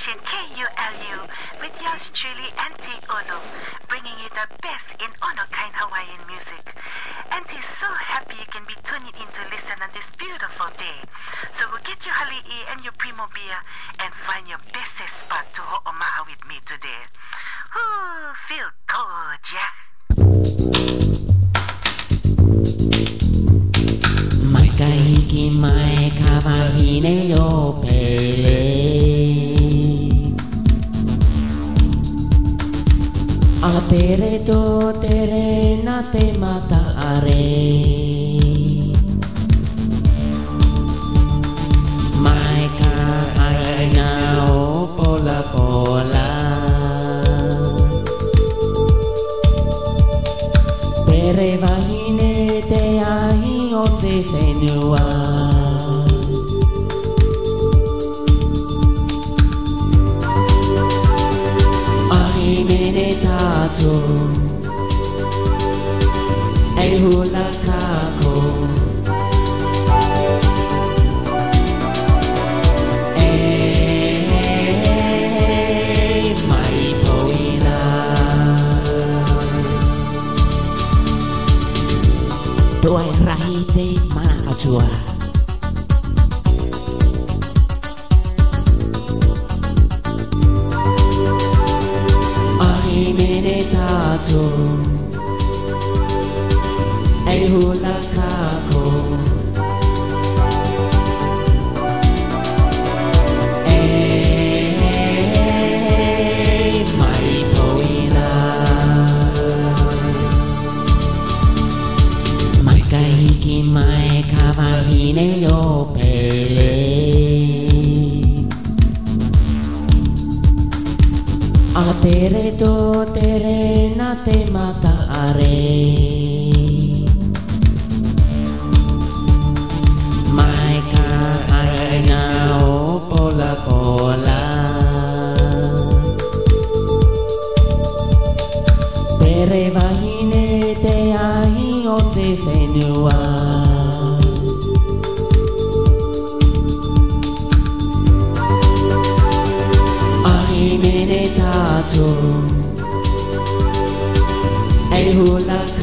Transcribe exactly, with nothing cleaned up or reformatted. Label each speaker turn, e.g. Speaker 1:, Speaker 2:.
Speaker 1: station K U L U with yours truly, Auntie Olo, bringing you the best in Ono kind Hawaiian music. Auntie's so happy you can be tuning in to listen on this beautiful day. So we'll get your hali'i and your primo beer and find your bestest spot to ho'oma'a with me today. Ooh, feel good, yeah?
Speaker 2: Mai kahiki mai kawahine yo pele A tere to tere na te mata are Mai ka aina o pola pola Pere wahine te ahi o te whenua Ahi mene tātou Ei hula kako Ei mai poina Doi rahi te mana atua Ahi mene tātou Ei hula kako Ei mai poina Mai kahiki mai kawahine yo pele A tere to tere na te mata are Mai ka aina o pola pola Pere wahine te ahi o te whenua Ahi mene tātou Ei hula